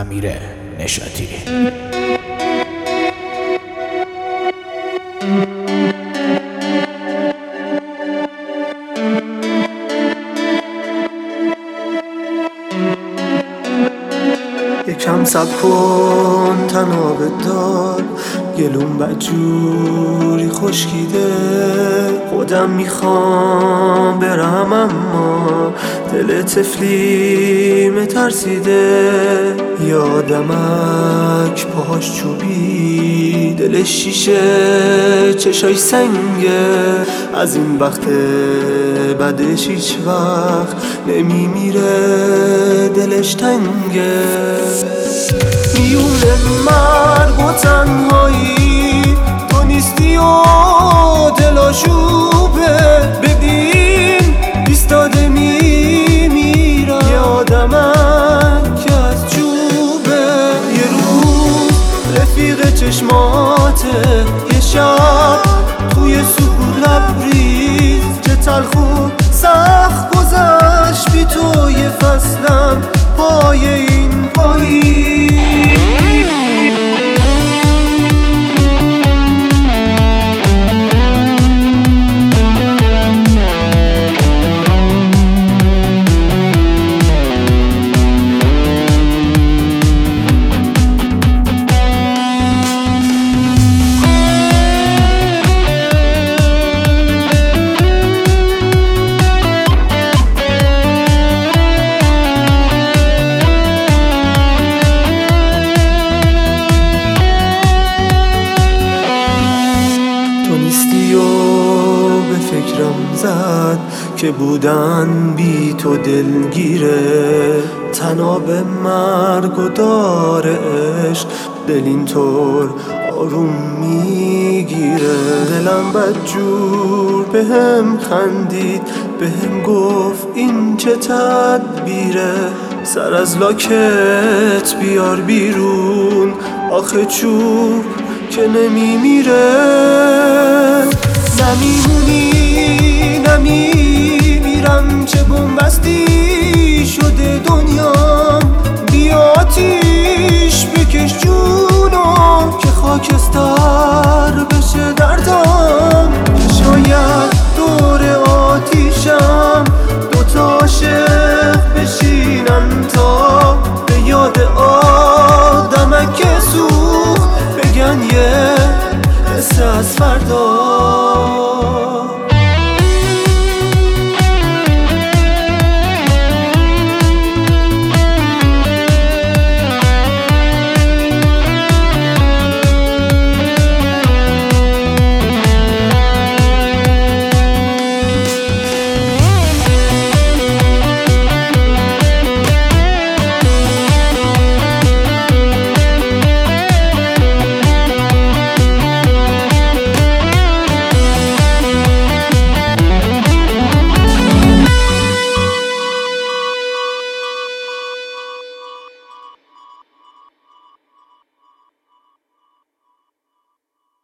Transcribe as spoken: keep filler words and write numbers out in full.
امیر نشاطی. یکم صبر کن تناب دار، گلوم بدجوری خشکیده. خودم میخوام برم اما دل طفلیم ترسیده. یادمک پاهاش چوبی، دلش شیشه، چشاش سنگه. از این وقت بعدش هیچ وقت نمیمیره، دلش تنگه. میونه مرگ و تنهایی تو نیستی و دلاشوبه. ببین ایستاده میمیرم، یه آدمک که از چوبه. یه روز رفیق چشماته، یه شب توی سکوت لبریز. چه تلخ و سخت گذشت بی تو، یه فصلم پای این پایی. به فکرم زد که بودن بی تو دلگیره. تناب مرگ و دار عشق دل اینطور آروم میگیره. دلم بدجور به هم خندید، به هم گفت این چه تدبیره. سر از لاکت بیار بیرون، آخه چوب که نمیمیره. نمیمونی نمیمیرم، چه بنبستی شده دنیا.